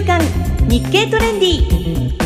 刊日経トレンディ。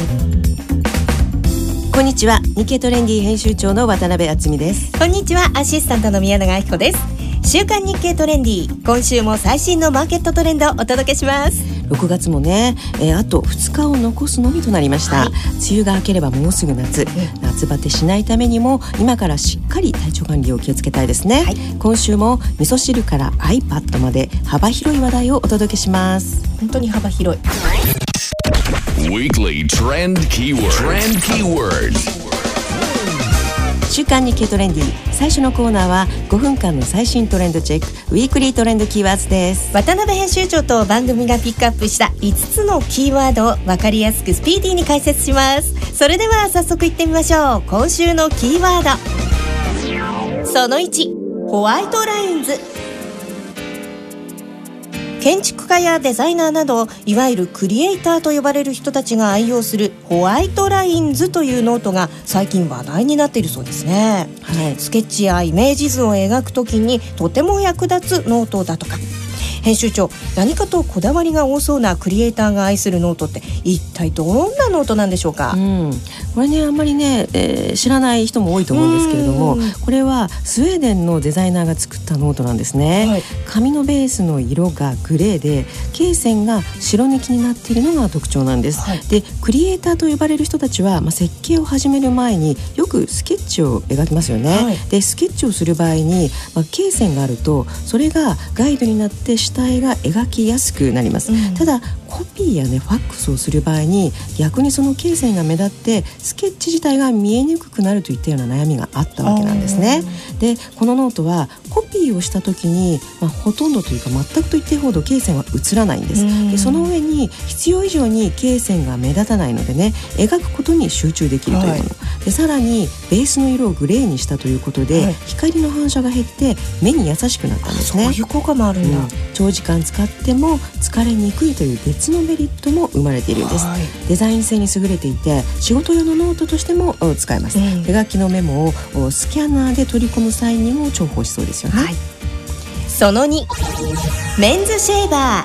こんにちは、日経トレンディ編集長の渡辺敦美です。 こんにちは、アシスタントの宮永明子です。週刊日経トレンディ、今週も最新のマーケットトレンドをお届けします。 6月もね、あと2日を残すのみとなりました、梅雨が明ければもうすぐ夏、夏バテしないためにも今からしっかり体調管理を気をつけたいですね、今週も味噌汁から iPad まで幅広い話題をお届けします。 本当に幅広い。 Weekly Trend Keywords。 週刊日経トレンディ、最初のコーナーは5分間の最新トレンドチェック、ウィークリートレンドキーワードです。 渡辺編集長と番組がピックアップした5つのキーワードを分かりやすくスピーディーに解説します。それでは早速いってみましょう。今週のキーワード、その1、ホワイトラインズ。建築家やデザイナーなど、いわゆるクリエイターと呼ばれる人たちが愛用するホワイトラインズというノートが最近話題になっているそうですね、スケッチやイメージ図を描くときにとても役立つノートだとか。編集長、何かとこだわりが多そうなクリエイターが愛するノートって一体どんなノートなんでしょうか。 これね、あんまりね、知らない人も多いと思うんですけれども、これはスウェーデンのデザイナーが作ったノートなんですね、紙のベースの色がグレーで罫線が白抜きになっているのが特徴なんです、でクリエイターと呼ばれる人たちは、設計を始める前によくスケッチを描きますよね、でスケッチをする場合に、罫線があるとそれがガイドになって下絵が描きやすくなります、ただコピーやね、ファックスをする場合に逆にその罫線が目立ってスケッチ自体が見えにくくなるといったような悩みがあったわけなんですね。でこのノートはコピーをした時に、ほとんどというか全くと言っていいほど罫線は映らないんです。でその上に必要以上に罫線が目立たないのでね、描くことに集中できるというもの、でさらにベースの色をグレーにしたということで、光の反射が減って目に優しくなったんですね。 そういう効果もあるんだ、 長時間使っても疲れにくいという別のメリットも生まれているんです、デザイン性に優れていて仕事用のノートとしても使えます、手書きのメモをスキャナーで取り込む際にも重宝しそうですよね、 その2、メンズシェーバ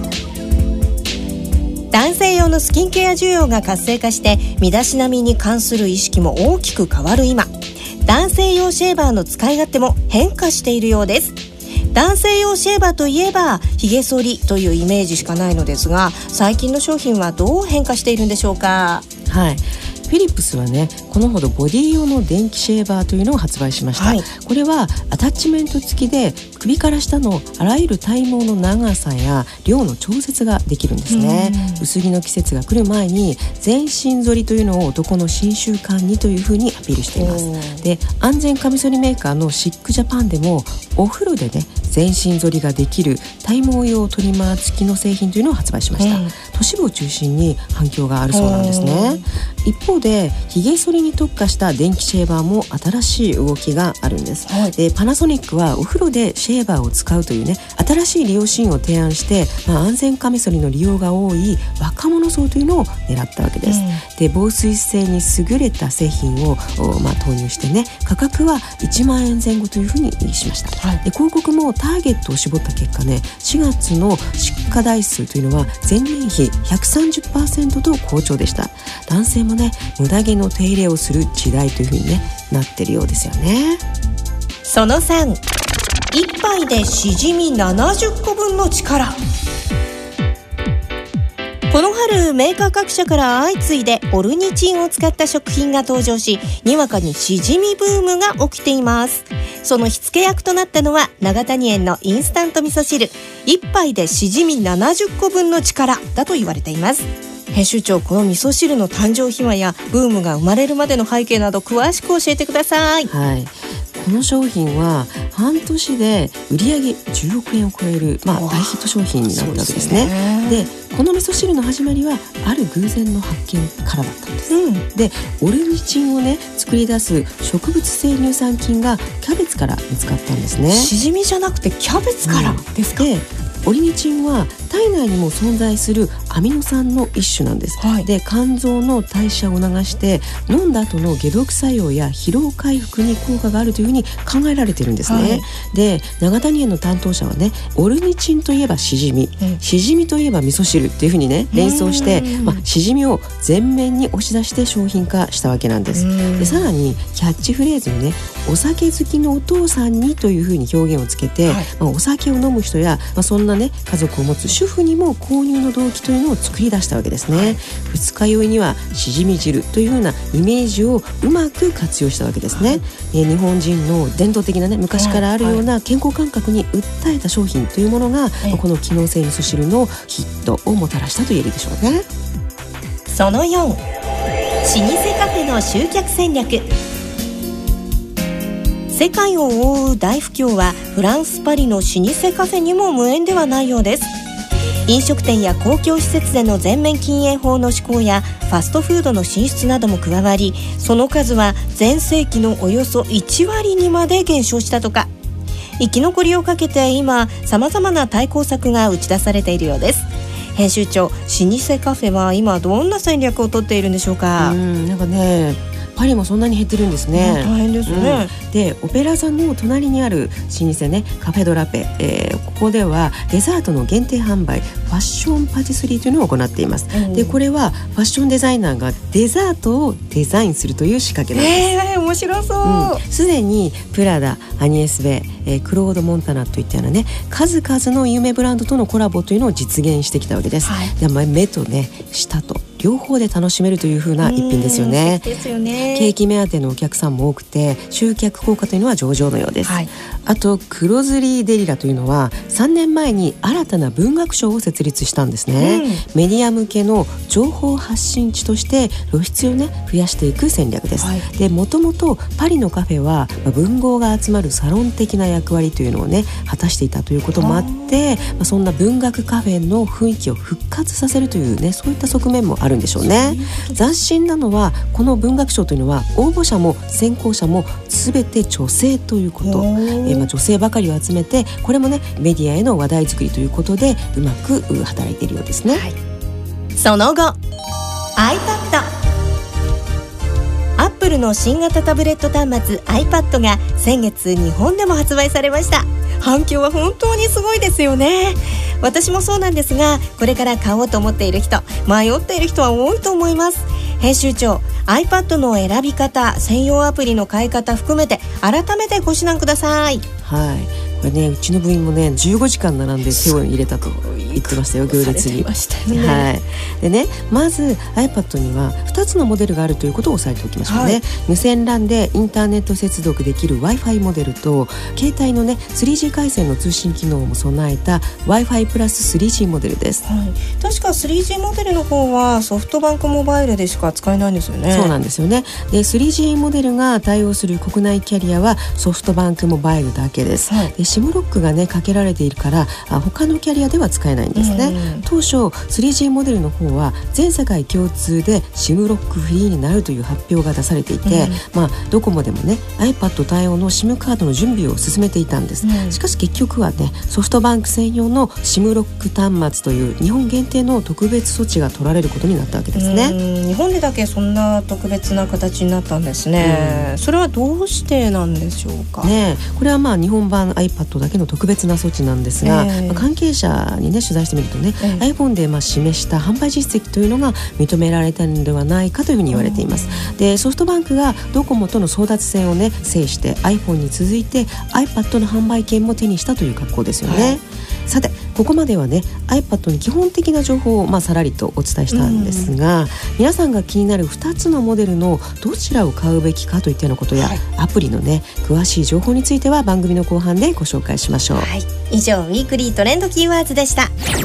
ー。男性用のスキンケア需要が活性化して身だしなみに関する意識も大きく変わる今、男性用シェーバーの使い勝手も変化しているようです。男性用シェーバーといえばひげ剃りというイメージしかないのですが、最近の商品はどう変化しているんでしょうか。 フィリップスはね、このほどボディ用の電気シェーバーというのを発売しました、これはアタッチメント付きで首から下のあらゆる体毛の長さや量の調節ができるんですね。薄着の季節が来る前に全身剃りというのを男の新習慣にというふうにアピールしています。で安全カミソリメーカーのシックジャパンでもお風呂でね、全身剃りができる体毛用トリマー付きの製品というのを発売しました、都市部を中心に反響があるそうなんですね。一方でひげ剃りに特化した電気シェーバーも新しい動きがあるんです、でパナソニックはお風呂でシェーバーを使うというね、新しい利用シーンを提案して、安全カミソリの利用が多い若者層というのを狙ったわけです、で防水性に優れた製品を、投入してね、価格は1万円前後というふうにしました、で広告もターゲットを絞った結果ね、4月の出荷台数というのは前年比 130% と好調でした。男性もね、無駄毛の手入れをする時代というふうに、なってるようですよね。 その3、1杯でしじみ70個分の力。この春、メーカー各社から相次いでオルニチンを使った食品が登場し、にわかにしじみブームが起きています。その火付け役となったのは永谷園のインスタント味噌汁、1杯でしじみ70個分の力だと言われています。編集長、この味噌汁の誕生秘話やブームが生まれるまでの背景など詳しく教えてください。 この商品は半年で売上10億円を超える、大ヒット商品になったわけですね。でこの味噌汁の始まりはある偶然の発見からだったんです、でオルニチンをね、作り出す植物性乳酸菌がキャベツから見つかったんですね。 しじみじゃなくてキャベツからですか。 でオリニチンは体内にも存在するアミノ酸の一種なんです、で肝臓の代謝を促して飲んだ後の解毒作用や疲労回復に効果があるというふうに考えられているんですね、で長谷園の担当者はね、オルニチンといえばシジミ、シジミといえば味噌汁っていうふうにね連想して、シジミを前面に押し出して商品化したわけなんです。でさらにキャッチフレーズにね、お酒好きのお父さんにというふうに表現をつけて、お酒を飲む人や、そんなね家族を持つ主婦にも購入の動機というのを作り出したわけですね、二日酔いにはしじみ汁というふうなイメージをうまく活用したわけですね、日本人の伝統的なね昔からあるような健康感覚に訴えた商品というものが、この機能性味噌汁のヒットをもたらしたと言えるでしょうね。 その4、老舗カフェの集客戦略。世界を覆う大不況はフランス・パリの老舗カフェにも無縁ではないようです。飲食店や公共施設での全面禁煙法の施行やファストフードの進出なども加わり、その数は前世紀のおよそ1割にまで減少したとか。生き残りをかけて今さまざまな対抗策が打ち出されているようです。編集長、老舗カフェは今どんな戦略を取っているんでしょうか。 なんかね、パリもそんなに減ってるんですね。 大変ですね、 でオペラ座の隣にある老舗ね、カフェドラペ、ここではデザートの限定販売、ファッションパティスリーというのを行っています、でこれはファッションデザイナーがデザートをデザインするという仕掛けなんです。 面白そう。 すでにプラダ、アニエスベ、クロード・モンタナといったようなね、数々の有名ブランドとのコラボというのを実現してきたわけです、で目とね舌と両方で楽しめるという風な一品ですよね。 ですよね。 ケーキ目当てのお客さんも多くて、集客効果というのは上々のようです、あとクロズリー・デリラというのは3年前に新たな文学賞を設立したんですね、メディア向けの情報発信地として露出をね増やしていく戦略です、でもともとパリのカフェは文豪が集まるサロン的な役割というのをね果たしていたということもあって、そんな文学カフェの雰囲気を復活させるというね、そういった側面もあるんでしょうね。斬新なのはこの文学賞というのは応募者も選考者も全て女性ということ、女性ばかりを集めて、これもねメディアへの話題作りということでうまく働いているようですね、 その後 iPad、 アップルの新型タブレット端末 iPad が先月日本でも発売されました。反響は本当にすごいですよね。私もそうなんですが、これから買おうと思っている人、迷っている人は多いと思います。編集長、 iPad の選び方、専用アプリの買い方含めて改めてご指南ください。 これね、うちの部員もね15時間並んで手を入れたと言ってましたよ、行列に。でね、まず iPad には2つのモデルがあるということを押さえておきましょうね、無線 LAN でインターネット接続できる Wi-Fi モデルと、携帯のね 3G 回線の通信機能も備えた Wi-Fi プラス 3G モデルです、 確か 3G モデルの方はソフトバンクモバイルでしか使えないんですよね。 そうなんですよね。で 3G モデルが対応する国内キャリアはソフトバンクモバイルだけです、でSIMロックがねかけられているから他のキャリアでは使えないんですね、当初 3G モデルの方は全世界共通で SIM ロックフリーになるという発表が出されていて、ドコモでもね iPad 対応の SIM カードの準備を進めていたんです、しかし結局はねソフトバンク専用の SIM ロック端末という日本限定の特別措置が取られることになったわけですね。 日本でだけそんな特別な形になったんですね、それはどうしてなんでしょうかね。これは日本版 iPad だけの特別な措置なんですが、関係者にね取材してみるとね、iPhone で示した販売実績というのが認められたのではないかというふうに言われています。でソフトバンクがドコモとの争奪戦をね制して iPhone に続いて iPad の販売権も手にしたという格好ですよね、さてここまではね iPad に基本的な情報をさらりとお伝えしたんですが、皆さんが気になる2つのモデルのどちらを買うべきかといったようなことや、アプリのね詳しい情報については番組の後半でご紹介しましょう。 以上、ウィークリートレンドキーワードでした。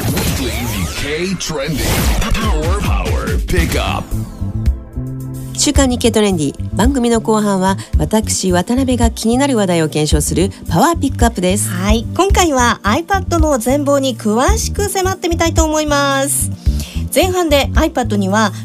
週刊日経トレンディ、番組の後半は私渡辺が気になる話題を検証するパワーピックアップです。 今回は iPad の全貌に詳しく迫ってみたいと思います。前半で iPad には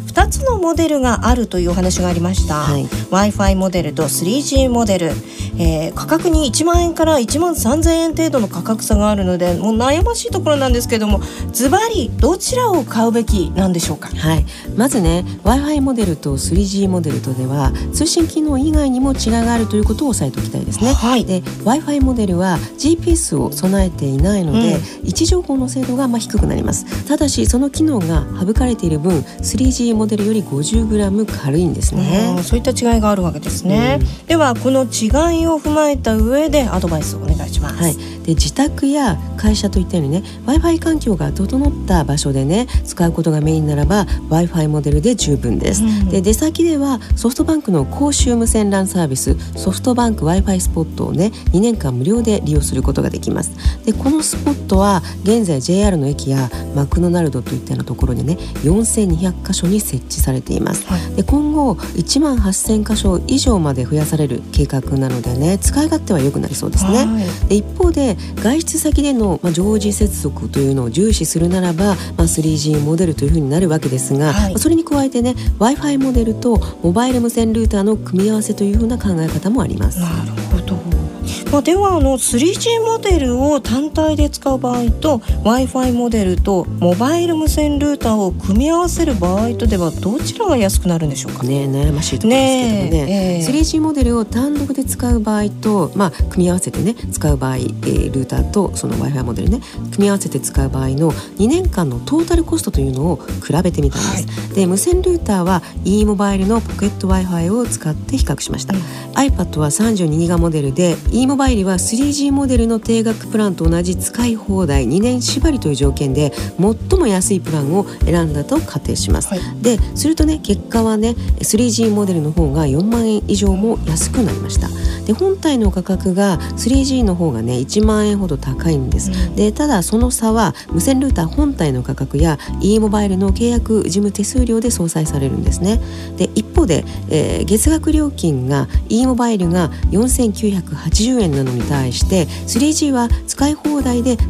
2つのモデルがあるというお話がありました、はい、Wi-Fi モデルと 3G モデル、価格に1万円から1万3000円程度の価格差があるので、もう悩ましいところなんですけども、ズバリどちらを買うべきなんでしょうか。 はい、まずね Wi-Fi モデルと 3G モデルとでは通信機能以外にも違いがあるということを押さえておきたいですね、はい、で Wi-Fi モデルは GPS を備えていないので、位置情報の精度が低くなります。ただしその機能が省かれている分 3G モデルより 50g 軽いんですね。 そういった違いがあるわけですね、ではこの違いを踏まえた上でアドバイスをお願いします。 はい、で自宅や会社といったようにね Wi-Fi 環境が整った場所でね使うことがメインならば Wi-Fi モデルで十分です、で出先ではソフトバンクの公衆無線 LAN サービスソフトバンク Wi-Fi スポットをね2年間無料で利用することができます。でこのスポットは現在 JR の駅やマクドナルドといったようなところでね4200箇所に設置されています、はい、で今後1万8000箇所以上まで増やされる計画なのでね使い勝手は良くなりそうですね、はい、で一方で外出先での、常時接続というのを重視するならば、3G モデルというふうになるわけですが、はい、それに加えてね Wi-Fi モデルとモバイル無線ルーターの組み合わせというふうな考え方もあります。 なるほど。では3G モデルを単体で使う場合と Wi-Fi モデルとモバイル無線ルーターを組み合わせる場合とではどちらが安くなるんでしょうか。 悩ましいところですけどもね、3G モデルを単独で使う場合と、組み合わせてね使う場合、ルーターとその Wi-Fi モデルね組み合わせて使う場合の2年間のトータルコストというのを比べてみたんです、はい、で無線ルーターは e モバイルのポケット Wi-Fi を使って比較しました、iPad は 32GB モデルで e モバイルは 3G モデルの定額プランと同じ使い放題2年縛りという条件で最も安いプランを選んだと仮定します、はい、でするとね結果はね 3G モデルの方が4万円以上も安くなりました。で本体の価格が 3G の方がね1万円ほど高いんです、でただその差は無線ルーター本体の価格や e モバイルの契約事務手数料で相殺されるんですね。で一方で、月額料金が e モバイルが4980円なのに対して 3G は使い放題で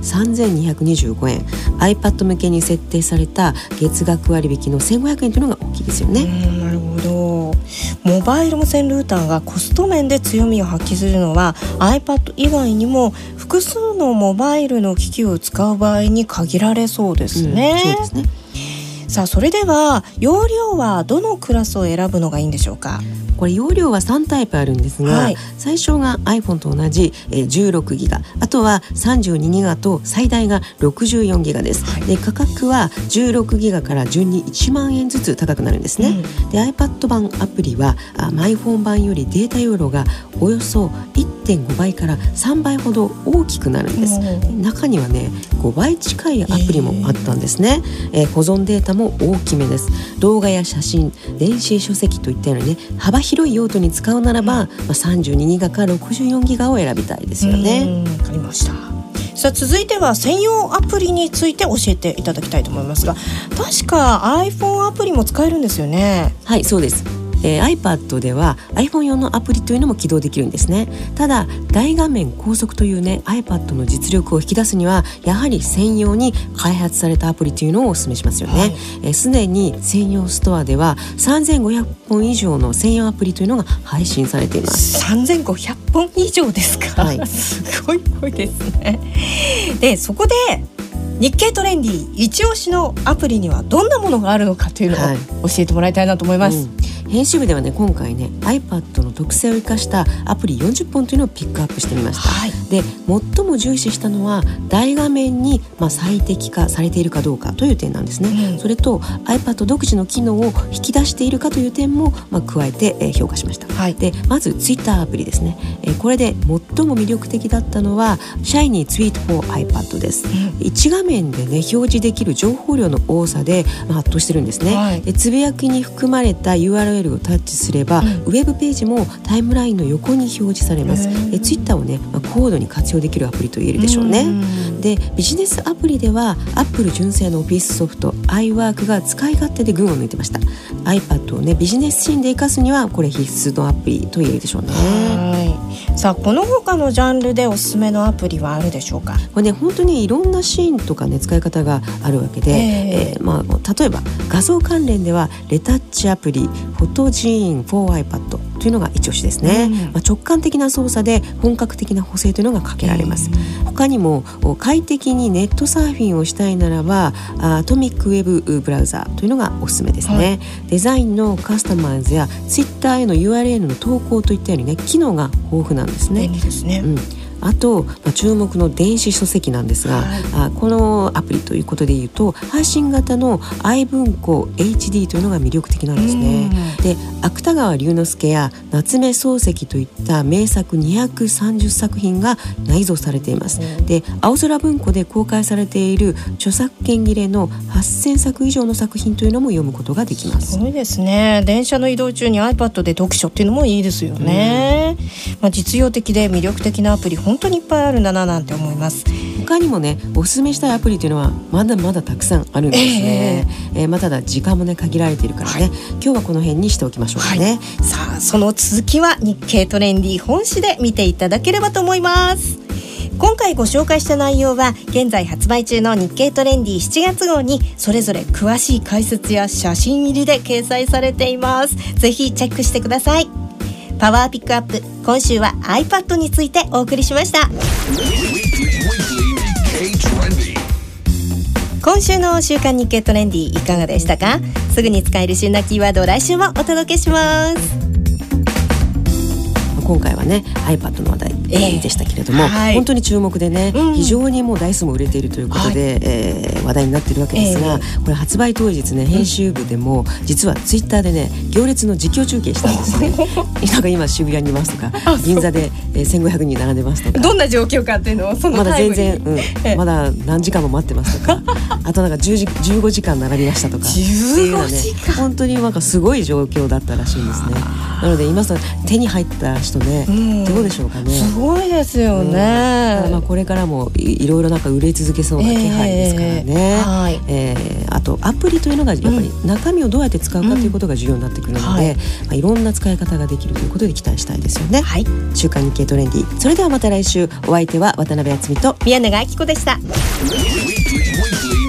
3225円 iPad 向けに設定された月額割引の1500円というのが大きいですよね。 なるほど。モバイル無線ルーターがコスト面で強みを発揮するのは iPad 以外にも複数のモバイルの機器を使う場合に限られそうですね、 そうですね。 さあそれでは容量はどのクラスを選ぶのがいいんでしょうか。 これ容量は3タイプあるんですが、はい、最小が iPhone と同じ16ギガ、あとは32ギガと最大が64ギガです、はい、で価格は16ギガから順に1万円ずつ高くなるんですね、で iPad 版アプリはiPhone 版よりデータ容量がおよそ 1.5 倍から3倍ほど大きくなるんです、中にはね5倍近いアプリもあったんですね、保存データも大きめです。動画や写真、電子書籍といったようにね幅広い用途に使うならば、32ギガか64ギガを選びたいですよね。 わかりました。さあ続いては専用アプリについて教えていただきたいと思いますが、確か iPhone アプリも使えるんですよね。 はい、そうです。iPad では iPhone 用のアプリというのも起動できるんですね。ただ大画面高速というね iPad の実力を引き出すにはやはり専用に開発されたアプリというのをお勧めしますよね。すでに専用ストアでは3500本以上の専用アプリというのが配信されています。 3500本以上ですか、はい、すごい多いですね。でそこで日経トレンディ一押しのアプリにはどんなものがあるのかというのを教えてもらいたいなと思います、 編集部ではね今回ね iPad の特性を生かしたアプリ40本というのをピックアップしてみました、はい、で最も重視したのは大画面に最適化されているかどうかという点なんですね、それと iPad 独自の機能を引き出しているかという点も加えて評価しました、はい、でまず Twitter アプリですね、これで最も魅力的だったのは Shiny Tweet for iPad です、1画面でね表示できる情報量の多さで圧倒してるんですね、はい、でつぶやきに含まれた URLをタッチすれば、ウェブページもタイムラインの横に表示されます。ツイッターをね、高度に活用できるアプリと言えるでしょうね。でビジネスアプリでは Apple 純正のオフィスソフト iWork が使い勝手で群を抜いてました。 iPad をねビジネスシーンで活かすにはこれ必須のアプリと言えるでしょうね。 はいさあこの他のジャンルでおすすめのアプリはあるでしょうか。 これね本当にいろんなシーンとかね使い方があるわけで、例えば画像関連ではレタッチアプリフォトジーン for iPad というのが一押しですね、直感的な操作で本格的な補正というのがかけられます、他にも快適にネットサーフィンをしたいならばアトミックウェブブラウザというのがおすすめですね、デザインのカスタマイズやツイッターへの URL の投稿といったようにね機能が豊富なんですね。 便利ですね、 あと、注目の電子書籍なんですが、このアプリということでいうと配信型の i 文庫 HD というのが魅力的なんですね。で芥川龍之介や夏目漱石といった名作230作品が内蔵されています。で青空文庫で公開されている著作権切れの8000作以上の作品というのも読むことができます。 すごいですね。電車の移動中に iPad で読書っていうのもいいですよね、実用的で魅力的なアプリ本当にいっぱいあるんだななんて思います。 他にもねおすすめしたいアプリというのはまだまだたくさんあるんですね、ただ時間もね限られているからね、今日はこの辺にしておきましょうかね、 さあその続きは日経トレンディ本誌で見ていただければと思います。今回ご紹介した内容は現在発売中の日経トレンディ7月号にそれぞれ詳しい解説や写真入りで掲載されています。ぜひチェックしてください。パワーピックアップ、今週は iPad についてお送りしました。今週の週刊日経トレンディいかがでしたか。すぐに使える旬なキーワードを来週もお届けします。 今回はね iPad の話題でしたけれども、本当に注目でね、非常にもう台数も売れているということで、話題になっているわけですが、これ発売当日ね編集部でも実はツイッターでね行列の実況中継したんですねなんか今渋谷にいますとか銀座で1500人並んでますとか、 どんな状況かっていうのをそのまだ全然、まだ何時間も待ってますとかあとなんか15時間並びましたとか 15時間、 本当になんかすごい状況だったらしいんですね。なので今さ手に入った人ね、どうでしょうかね。 すごいですよね、 これからもいろいろなんか売れ続けそうな気配ですからね、あとアプリというのがやっぱり中身をどうやって使うかということが重要になってくるので、いろんな使い方ができるということで期待したいですよね、週刊日経トレンディ、それではまた来週。お相手は渡辺敦美と宮永明子でした。